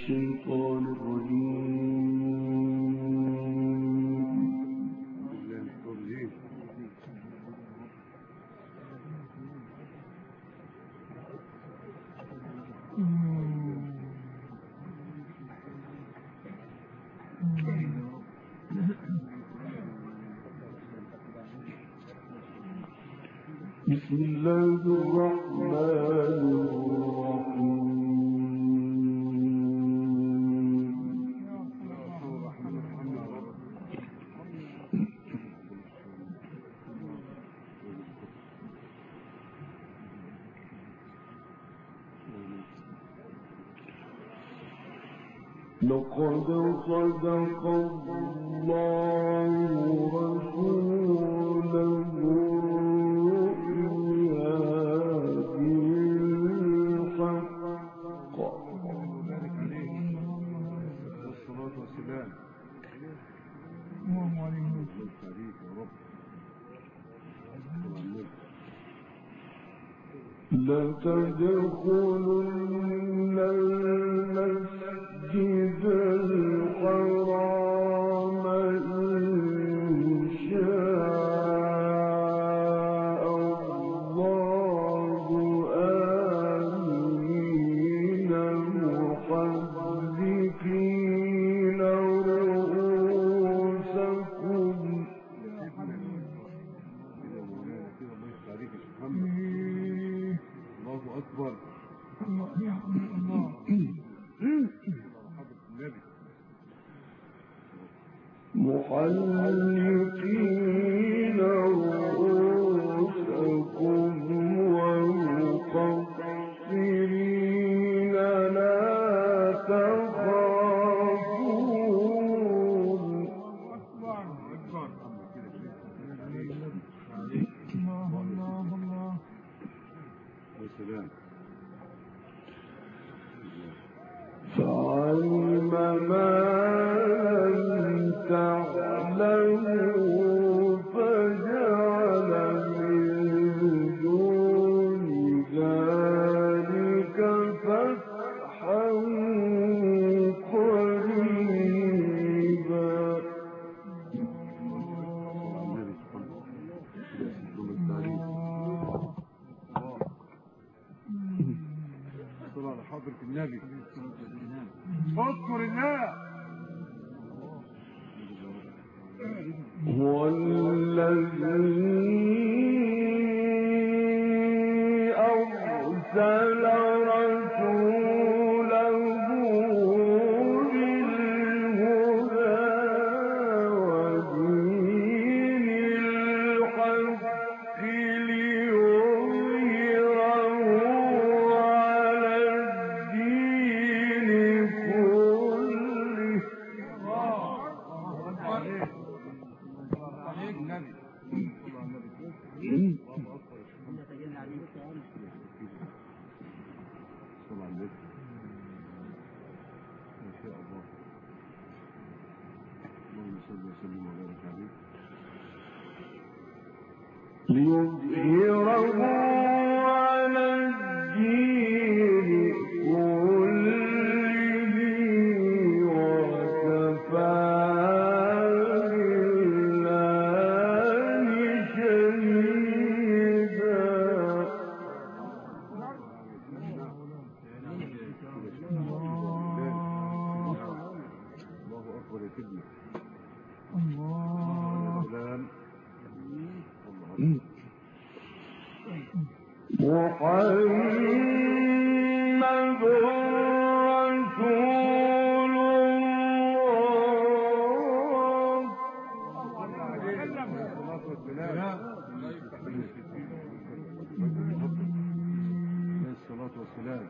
الشيطان الرجيم. بسم الله الرحمن لقد صدق الله رسوله الرؤيا بالحق. والصلاة والسلام لتدخلن المسجد الحرام إن شاء الله آمنين محلقين رؤوسكم. الله أكبر. محلقين رؤوسكم ومقصرين لا تخافون. فعلم ما لم تعلموا فجعل من دون ذلك فتحا قريبا. صلى على حضرة النبي. اذكر الله. هو الذي أرسل رسوله بالهدى ودين الحق ليظهره على الدين كله. ليظهره على الدين كله وكفى بالله شهيدا. الله أكبر يا سيدنا. محمد رسول الله. الصلاة والسلام.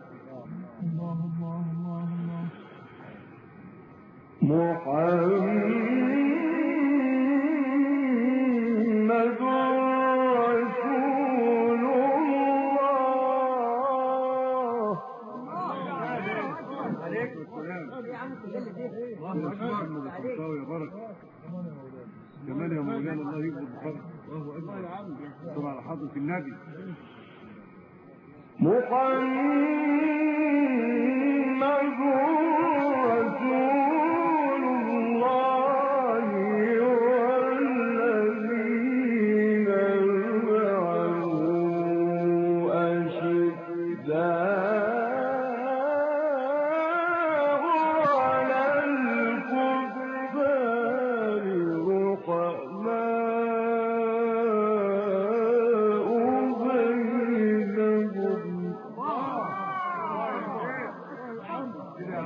محمد رسول الله. عليكم السلام. الله أكبر. يا بركة. كمان يا مولانا الله يكبر بفضل. الله أكبر. صلى على حضرة النبي. محمد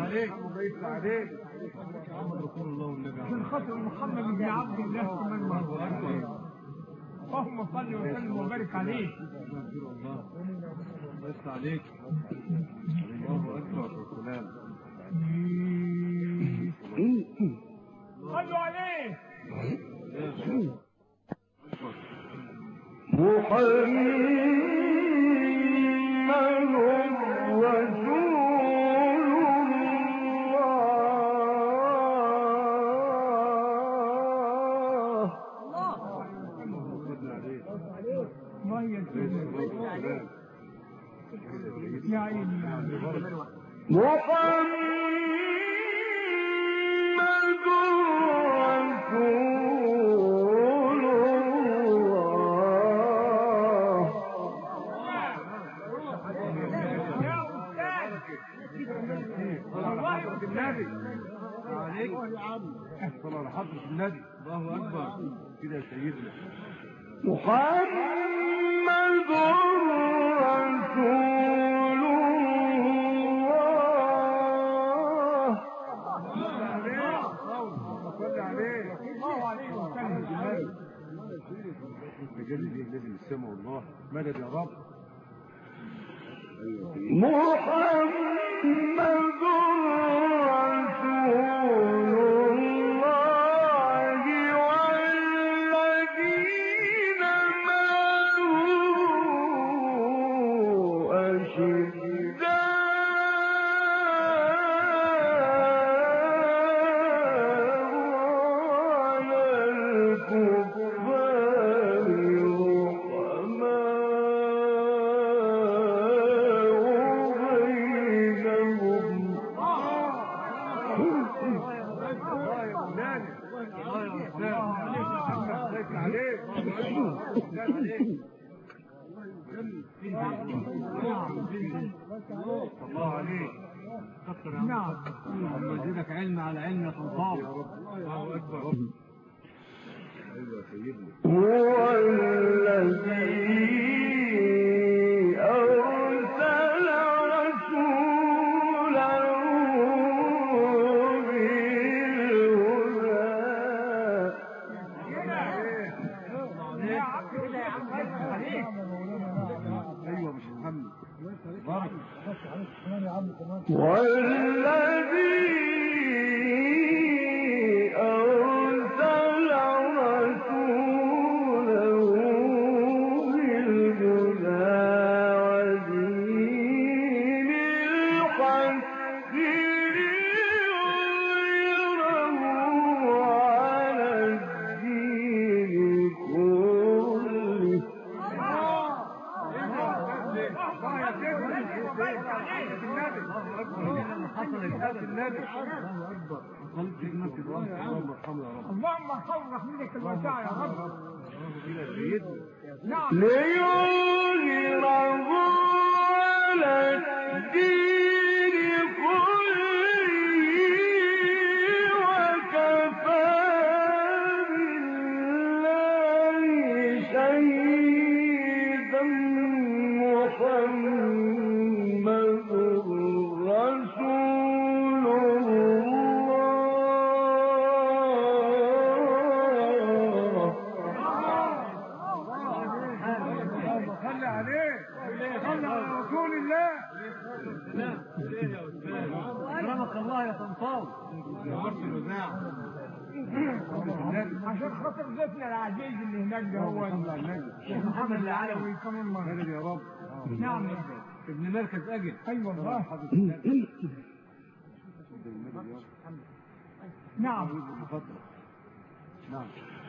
عليك وبيت عليك محمد رسول الله والنبي عشان خاطر محمد بن عبد الله كمان مرة. اللهم صل وسلم وبارك عليه. الله بيت عليك الله اكبر والسلام صلوا عليه. يا عيني يا عيني. النبي عليك صلى على حضرة النبي الله أكبر كده يا سيدنا محمد رسول الله صل عليه الله عليه وسلم. بجلد النبي السماء والله مدد يا رب محمد رسول الله والذين معه أشداء على الكفار الله عليك كثر يا نعم. الله يزيدك علم على علم يا صنطاوي يا رب الله اكبر ايوه يا سيدنا هو الذي أرسل رسوله ايوه مش محمد بارك والذي أرسل رسوله بالهدى ودين الحق ليظهره على الدين كله اللهم ارحم رحمتك الواسعة يا رب. نعم. ليظهره على الدين كله وكفى بالله شهيدا محمد رسول صلي عليه صلي على رسول الله كرمك الله يا صنطاوي يا ورد الوزاع عشان خاطر ضيفنا العزيز اللي هناك ده هو الشيخ محمد العلوي كمان مرة. يا رب نعم يا ابن مركز اجل ايوه والله. نعم. نعم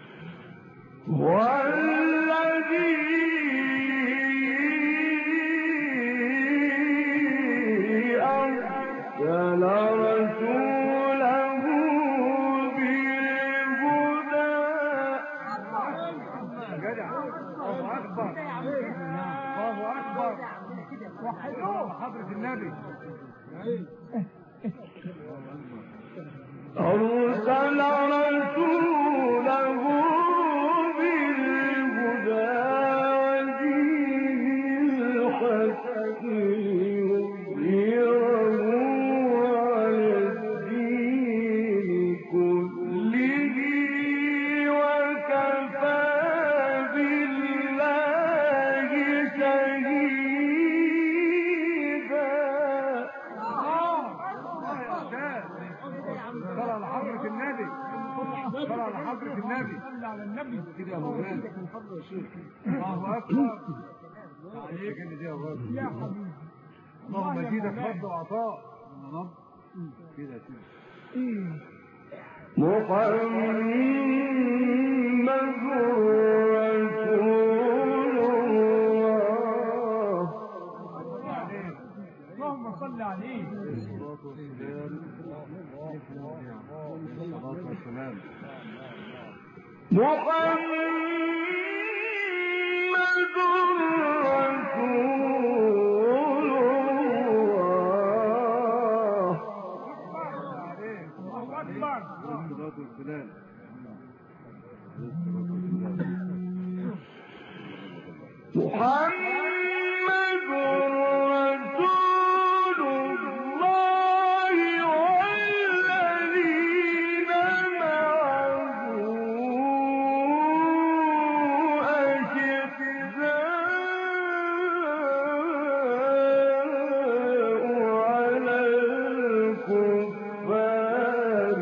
والذي أرسل رسوله بالهدى جدع الله اكبر الله اكبر وحدوه حضرة النبي أرسل رسوله بالهدى ودين الحق ليظهره على على حضرة النبي. صلى على النبي كده يا مولانا. الله أكبر. كده دي يا راجل. يا حبيبي اللهم يا زيدك مولانا. فضل وعطاء يا رب. كده كده. محمد رسول الله. اللهم صل عليه. الصلاة والسلام. الصلاة والسلام. محمد رسول الله. الله أكبر. الصلاة والسلام. محمد رسول الله والذين معه أشداء على الكفار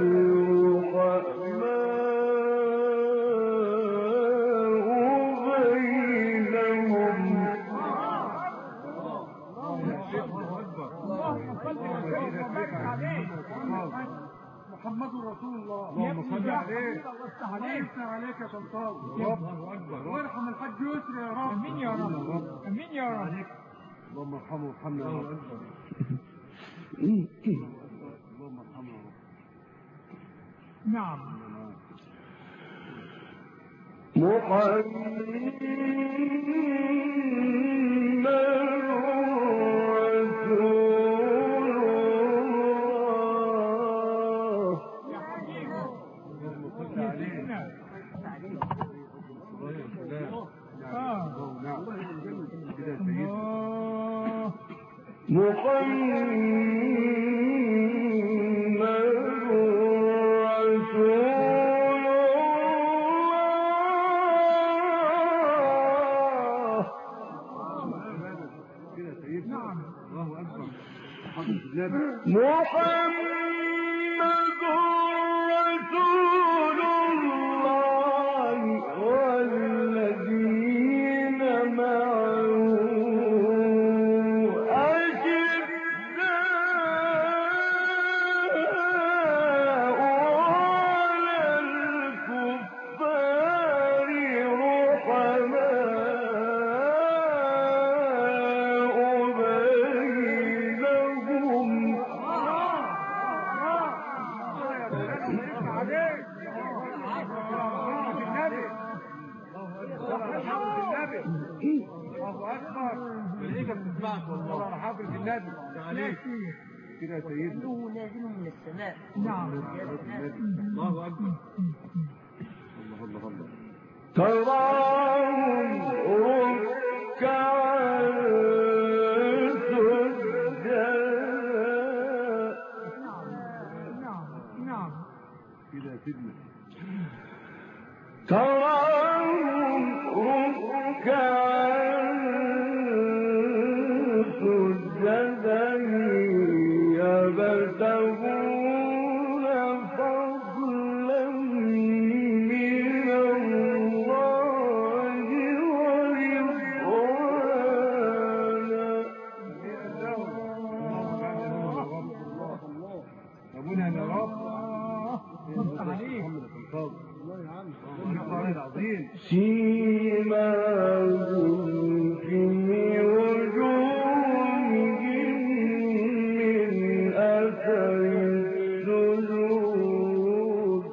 محمد رسول الله. اللهم صل عليه. الله يفتح عليك يا سلطان. الله أكبر. وارحم الحاج يسري يا رب. امين يا رب. امين يا رب. اللهم ارحمه وارحمنا يا رب. اللهم ارحمه يا رب. نعم. محمد رسول الله والذين معه كده يا سيدنا. نازل من السماء. نعم. الله أكبر. الله الله الله. تراهم ركعا سجدا. نعم. نعم. كده يا سيدنا. تراهم ركعا سجدا يبتغون فضلا من الله ورضوانا. أبونا يا رب. عليك. الله يا عم. الله العظيم. سيماهم في وجوههم من أثر السجود.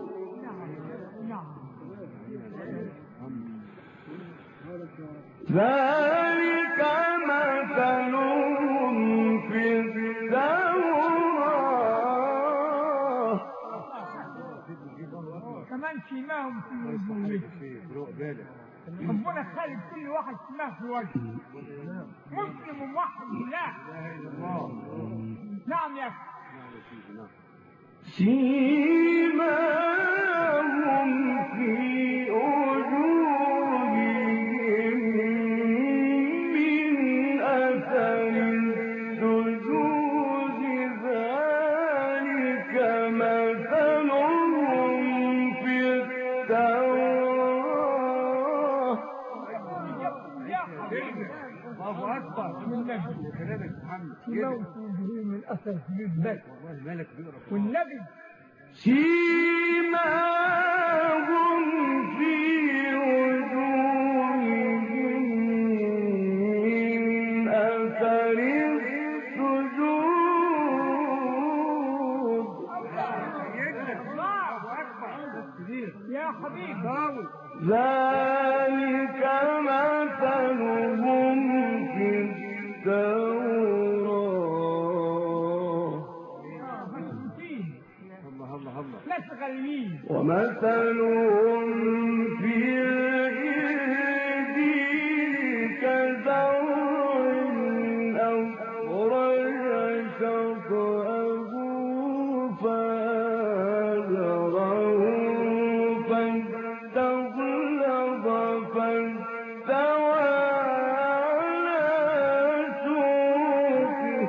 ذلك مثلهم في التوراة. كمان سيماهم في وجوههم. ربنا خالق كل واحد سماه في وجهه. مسلم وموحد بالله. نعم يا اخي. سيماهم في وجوههم من أثر السجود. ذلك مثلهم في أكبر من النبي. كلامك محمد موت وجهه من أثر السجود بس. والله مالك بيقرا والنبي سيماهم في وجوههم من أثر السجود. يا حبيبي ذلك مثلهم في التوراة ومثلهم في الإنجيل كزرع أخرج شطأه فآزره فاستغلظ فاستوى على سوقه.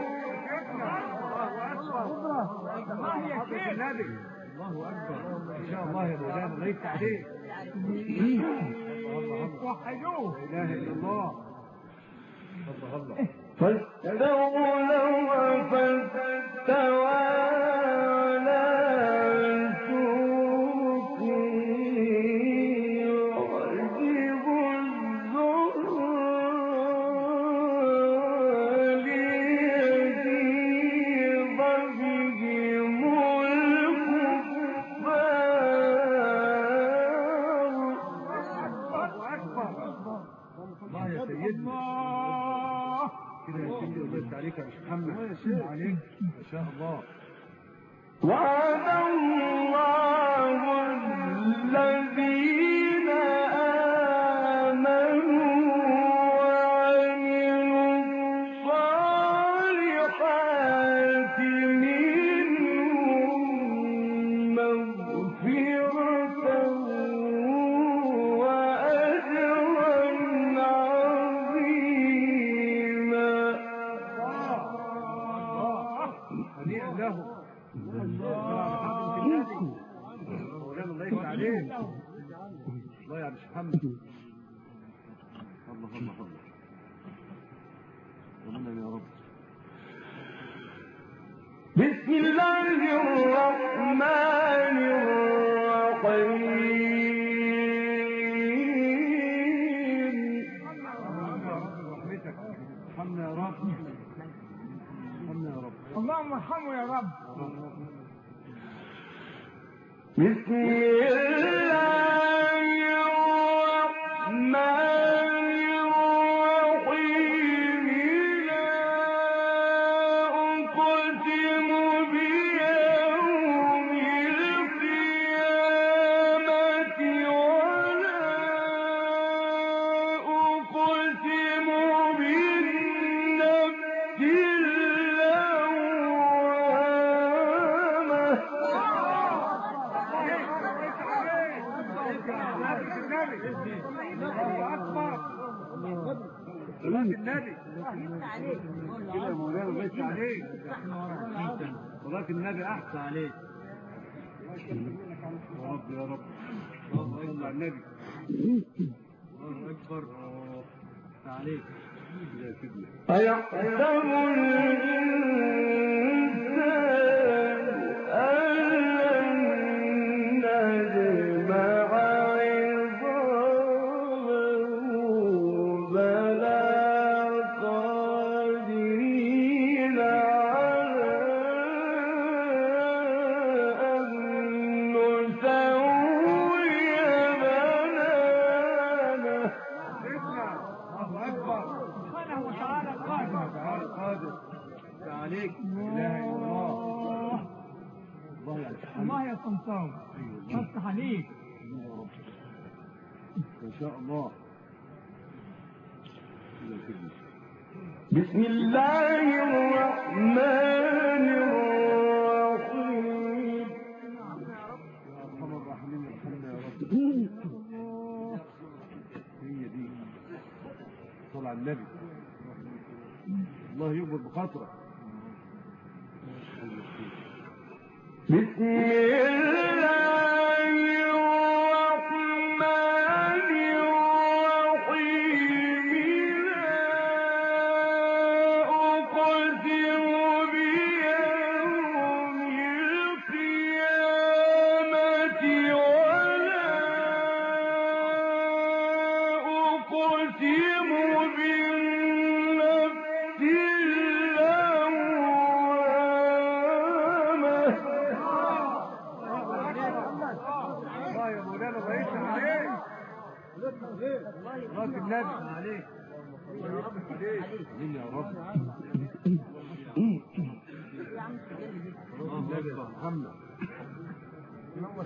الله اكبر ان شاء الله يا مولانا الله يفتح عليك. وحدوه لا اله الا الله. الله فاستغلظ فاستوى على سوقه يعجب الزراع ليغيظ بهم الله يا سيدنا كده يا سيدي وزدت عليك يا محمد عليك ما شاء الله. وعد الله الذين آمنوا وعملوا الصالحات منهم مغفرة وأجرا عظيما. هنيئا له. مولانا الله يفتح عليك. الله يا مش محمد. الله الله الله ربنا يا رب. بسم الله الرحمن الرحيم. رحمتك ارحمنا يا رب. ارحمنا يا رب. اللهم ارحمه يا رب. بسم الله الرحمن الرحيم. لا أقسم بيوم القيامة ولا أقسم بالنفس اللوامة. صلاة النبي كده يا مولانا الله يفتح عليك. صلاة النبي احسن عليك يا رب يا رب. اللهم صل على النبي. الله اكبر عليك يا سيدنا. أيحسب الإنسان أن لن نجمع عظامه بلى قادرين على أن نسوي بنانه. الله اكبر سبحانه وتعالى قادر عليك. لا اله الا الله. الله يا الله يا صمصاوي افتح عليك. ما شاء الله. بسم الله الرحمن الرحيم. يا ارحم الراحمين ارحمنا يا رب. هي دي صل على النبي. الله يقبل بخاطرك. بسم الله الرحمن الرحيم. لا النبي عليك يا رب عليك مين يا رب النبي محمد نور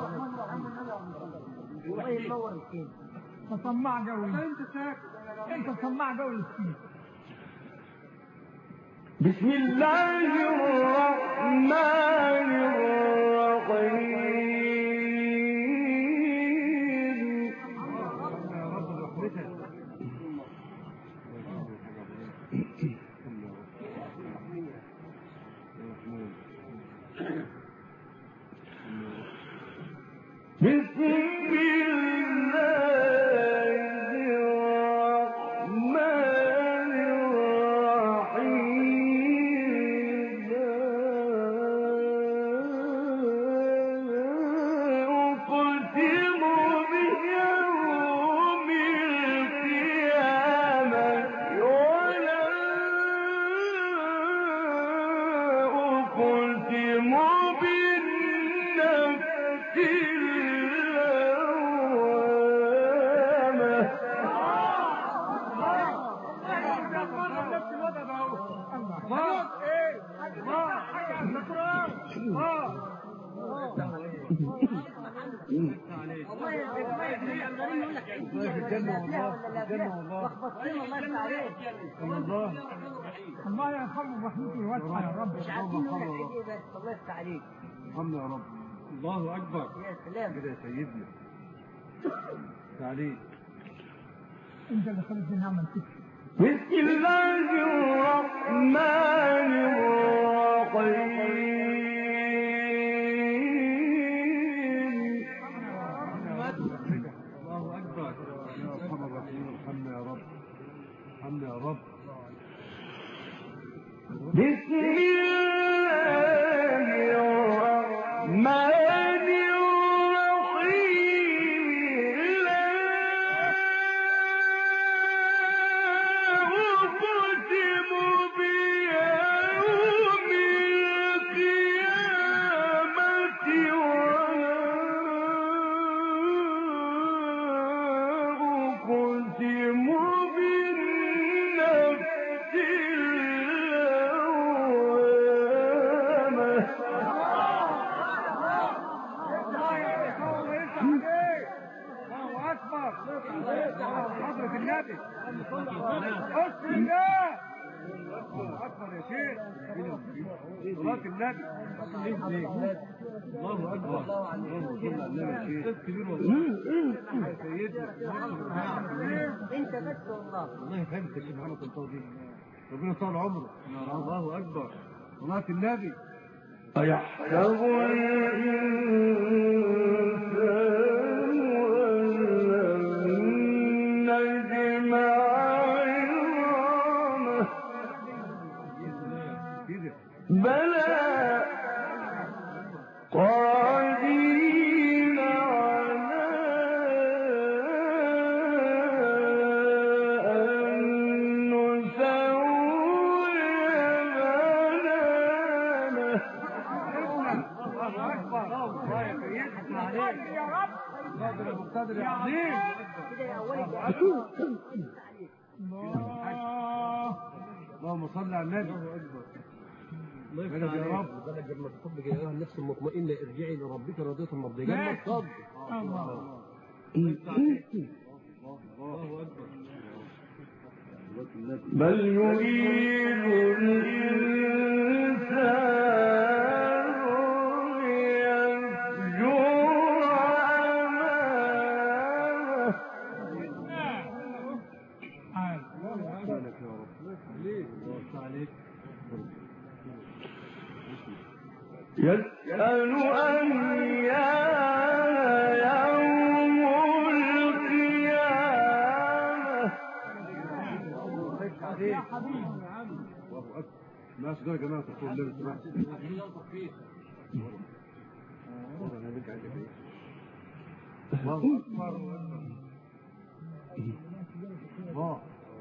السين تصمع قوي انت ساكت انت تصمع قوي السين بسم الله الرحمن الرحيم يا رب برحمتك بسم الله الرحمن الرحيم أقسم بيوم القيامة ولا أقسم بالنفس الله يرحمه ورحمته واسعه يا رب مش عارفين نقول لك ايه بس الله يفتح عليك ارحمنا يا رب الله اكبر يا سلام كده يا سيدنا تعليق انت اللي خليتني نعمل كده بسم الله الرحمن الرحيم الله اكبر يا ارحم الراحمين ارحمنا يا رب ارحمنا يا رب بسم الله الرحمن الرحيم لا أقسم بيوم القيامة ولا أقسم بالنفس حضرة النبي حسن الله أكبر يا شيخ صلاة النبي الله أكبر اللهم صل على النبي يا شيخ كبير والله يا سيدنا انت بس والله الله يخليك يا شيخ محمد الطوبي ربنا يطول عمره الله أكبر صلاة النبي أيحسب الإنسان أن نجمع عظامه بلى قادرين على أن نسوي بنانه الله أكبر الله يا سيدنا عليك يا رب قادر المقتدر يا عظيم كده يا اولي اللهم صل على النبي الله يفتح يا رب بالك لما تحبك يا ايها النفس المطمئنه ارجعي لربك راضيه مرضيه جنة صدق الله الله اكبر بل يريد الإنسان يفجر أمامه سبحانك يا رب ليه الله عليك يسأل أيان يوم القيامة يا حبيبي الله اكبر ماشي ده يا جماعه تقول لنا سمعت الله اكبر الله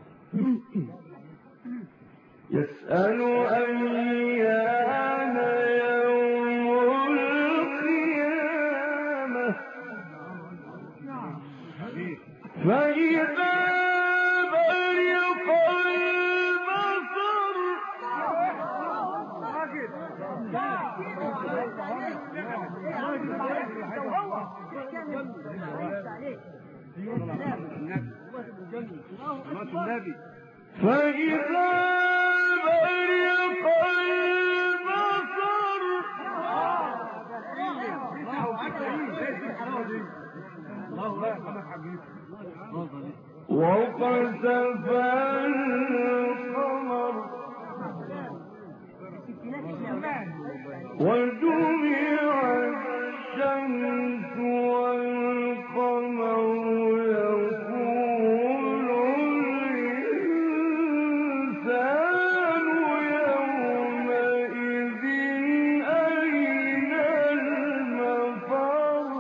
يسأل أيان يوم القيامة فإذا وخسف القمر وجمع الشمس والقمر يقول الإنسان يومئذ أين المفر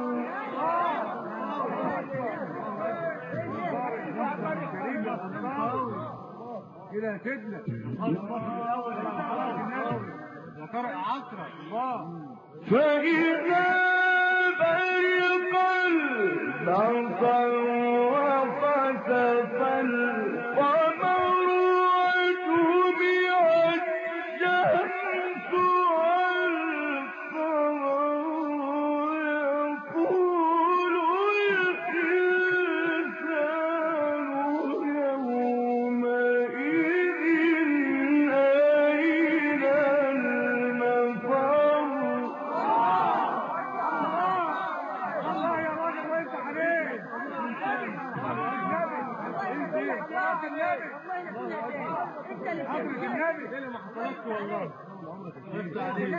كده سيدنا وطرق عصرة الله فإذا برق البصر وخسف القمر وجمع الشمس والقمر يقول الإنسان يومئذ أين المفر الله يا راجل وانت عليك النبي ما حصلتش والله وانت عليك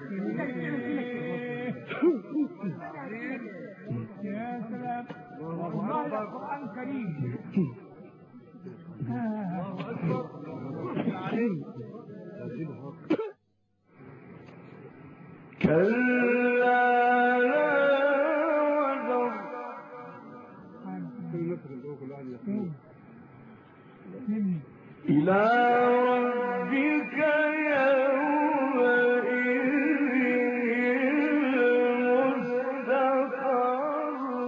يا سلام والله القرآن كريم كلا لا وزر إلى ربك يومئذ المستقر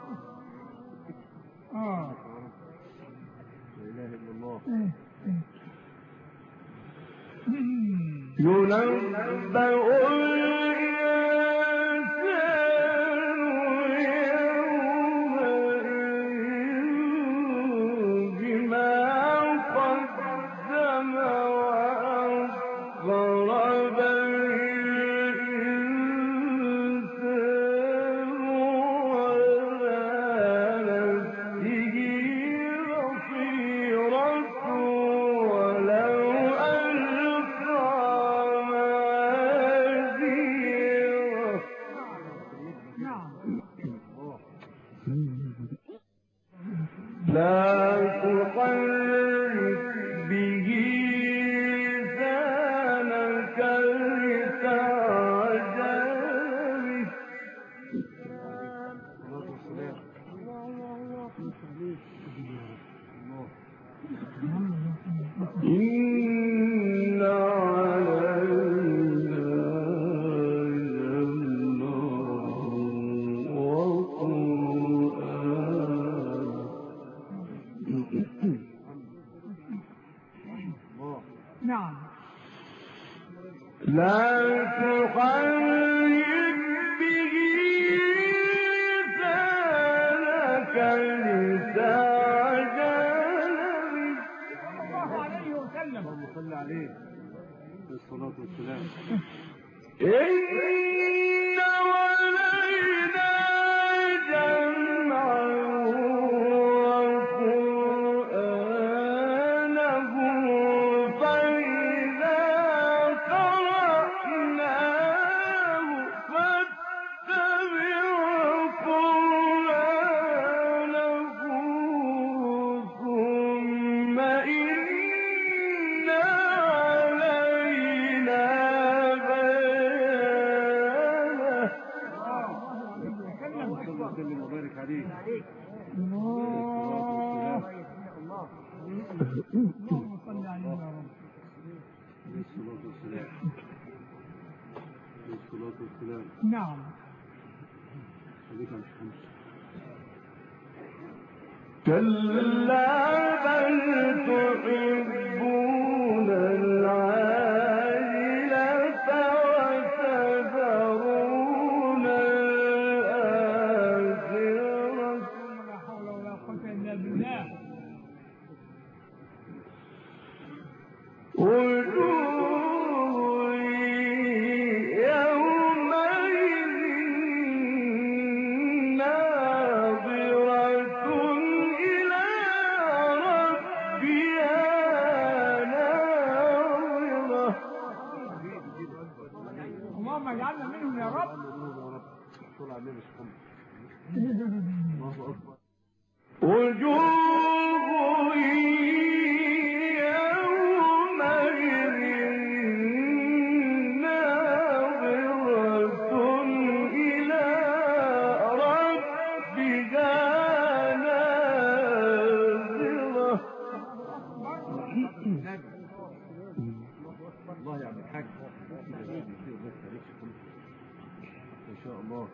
ينبأ الإنسان يومئذ بما قدم وأخر بل الإنسان على نفسه بصيرة ولو ألقى معاذيره لا تحرك به لسانك لتعجل به إن علينا جمعه وقرآنه نعم لا تحرك به لسانك لتعجل به صلى الله عليه وسلم اللهم صل عليه بالصلاة والسلام إن علينا جمعه وقرآنه فإذا قرأناه فاتبع قرآنه ثم إن علينا بيانه وسلم وبارك عليه اللهم صل عليه يا رب بالصلاة والسلام بالصلاة والسلام نعم خليك عن الشمس كلا بل تحبون العاجلة وتذرون الآخرة لا حول ولا قوة إلا بالله وجوه يومئذ ناظرة إلى شاء الله.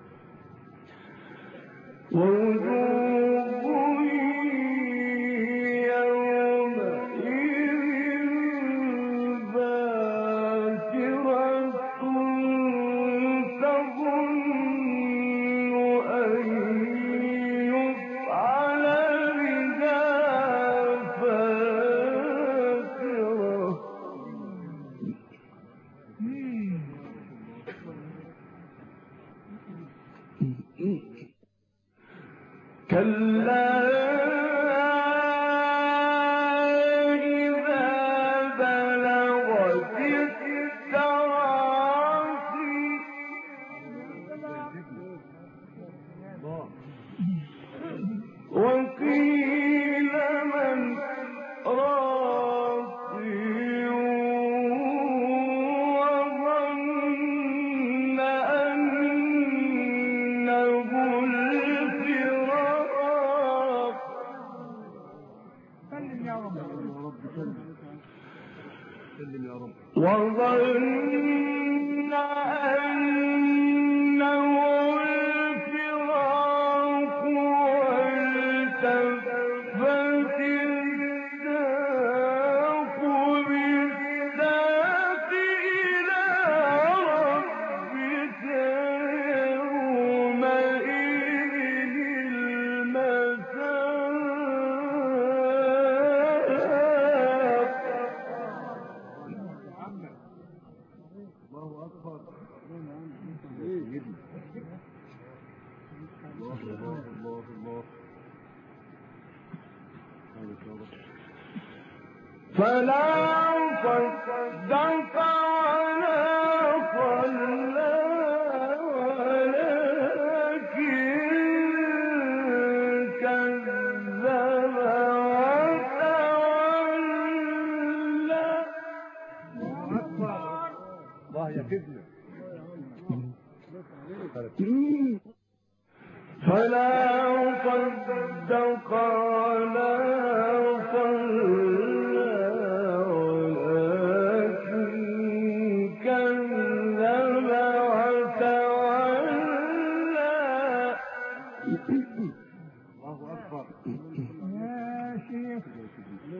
وظن أنه الفراق والتفت الساق بالساق إلى ربك يومئذ فلا صدق ولا صلى ولكن كذب وتولى. الله يكفنا. فلا صدق ولا صلى ولكن كذب وتولى. الله أكبر. يا شيخ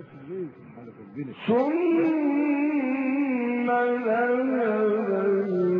ثم ذهب